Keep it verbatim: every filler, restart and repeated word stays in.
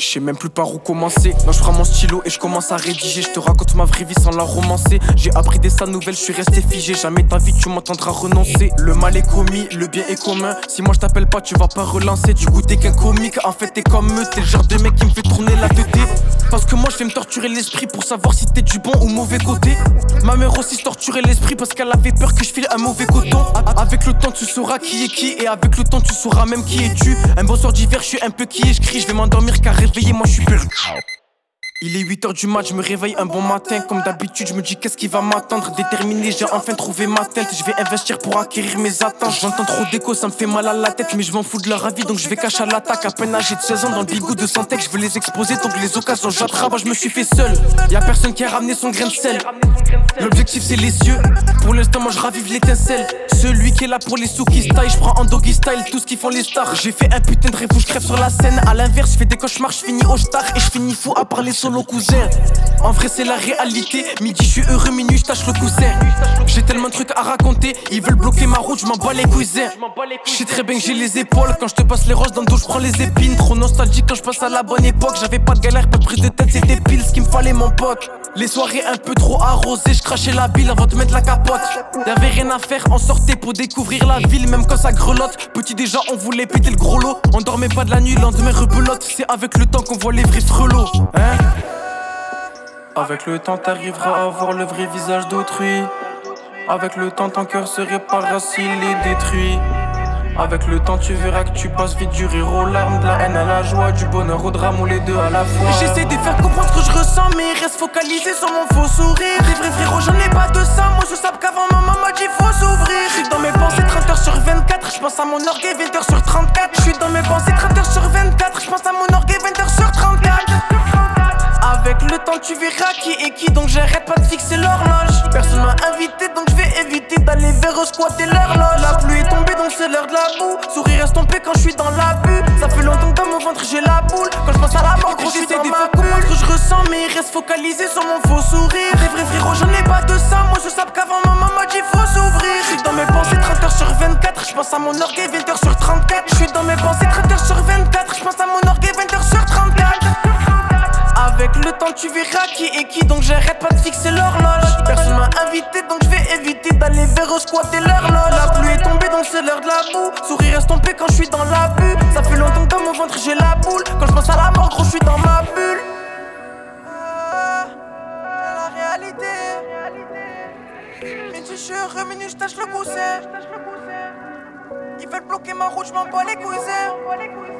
sais même plus par où commencer. Non, je prends mon stylo et je commence à rédiger. Je te raconte ma vraie vie sans la romancer. J'ai appris des salles nouvelles, je suis resté figé. Jamais ta vie tu m'entendras renoncer. Le mal est commis, le bien est commun. Si moi je t'appelle pas, tu vas pas relancer. Du coup t'es qu'un comique, en fait t'es comme eux. T'es le genre de mec qui me fait tourner la tête. Parce que moi je vais me torturer l'esprit pour savoir si t'es du bon ou mauvais côté. Ma mère aussi se torturait l'esprit parce qu'elle avait peur que je file un mauvais coton. Avec le temps tu sauras qui est qui, et avec le temps tu sauras même qui es-tu. Un bon soir d'hiver je suis un peu qui est, je crie, je vais m'endormir car réveillé moi je suis perdu. Il est huit heures du mat, je me réveille un bon matin. Comme d'habitude, je me dis qu'est-ce qui va m'attendre. Déterminé, j'ai enfin trouvé ma teinte. Je vais investir pour acquérir mes attentes. J'entends trop d'écho, ça me fait mal à la tête. Mais je m'en fous de leur avis, donc je vais cacher à l'attaque. À peine âgé de seize ans, dans le bigot de Santec. Je veux les exposer, donc les occasions j'attrape. Je me suis fait seul, y'a personne qui a ramené son grain de sel. L'objectif c'est les cieux. Pour l'instant moi je ravive l'étincelle. Celui qui est là pour les sous qui style. Je prends en doggy style tout ce qu'ils font les stars. J'ai fait un putain de rêve où je crève sur la scène. À l'inverse je fais des cauchemars, je finis au star. Et je finis fou à parler solo cousin. En vrai c'est la réalité. Midi je suis heureux, minuit je tâche le coussin. J'ai tellement de trucs à raconter. Ils veulent bloquer ma route, je m'en bats les cousins. Je sais très bien que j'ai les épaules. Quand je te passe les roches dans le dos je prends les épines. Trop nostalgique quand je passe à la bonne époque. J'avais pas de galère, pas de prise de tête, c'était pile ce qu'il me fallait mon pote. Les soirées un peu trop arrosées, je crachais la bile avant de mettre la capote. Y'avait rien à faire, on sortait pour découvrir la ville, même quand ça grelotte. Petit déjà, on voulait péter le gros lot. On dormait pas de la nuit, lendemain rebelote. C'est avec le temps qu'on voit les vrais frelots, hein. Avec le temps, t'arriveras à voir le vrai visage d'autrui. Avec le temps, ton cœur se réparera s'il est détruit. Avec le temps tu verras que tu passes vite du rire aux larmes, de la haine à la joie, du bonheur au drame ou les deux à la fois. J'essaie de faire comprendre ce que je ressens mais reste focalisé sur mon faux sourire. Des vrais frérots j'en ai pas de ça, moi je sais qu'avant maman m'a dit faut s'ouvrir. J'suis dans mes pensées trente heures sur vingt-quatre, j'pense à mon orgueil vingt heures sur trente-quatre. J'suis dans mes pensées trente heures sur vingt-quatre, j'pense à mon orgueil vingt heures sur trente-quatre. Avec le temps tu verras qui est qui, donc j'arrête pas de fixer l'horloge. Personne m'a invité donc je vais éviter d'aller vers eux squatter l'horloge. La pluie est tombée donc c'est l'heure de la boue. Sourire estompé quand je suis dans la bulle. Ça fait longtemps que dans mon ventre j'ai la boule. Quand je pense à la mort gros j'essaie de faire comprendre ce que je ressens mais reste focalisé sur mon faux sourire. Des vrais frérots j'en ai pas de ça, moi je sais qu'avant maman m'a dit faut s'ouvrir. J'suis dans mes pensées trente heures sur vingt-quatre, j'pense à mon orgueil vingt heures sur trente-quatre. J'suis dans mes pensées trente heures sur vingt-quatre, j'pense à mon orgueil vingt heures sur trente-quatre. Avec le temps tu verras qui est qui, donc j'arrête pas de fixer l'horloge. Personne m'a invité donc je vais éviter d'aller vers eux squatter l'horloge. La pluie est tombée donc c'est l'heure de la boue. Sourire estompé quand je suis dans la bulle. Ça fait longtemps que dans mon ventre j'ai la boule. Quand je pense à la mort gros je suis dans ma bulle. Ah, la réalité. Midi je suis heureux, minuit je tâche le coussin. Ils veulent bloquer ma route, je m'en bats les cousins.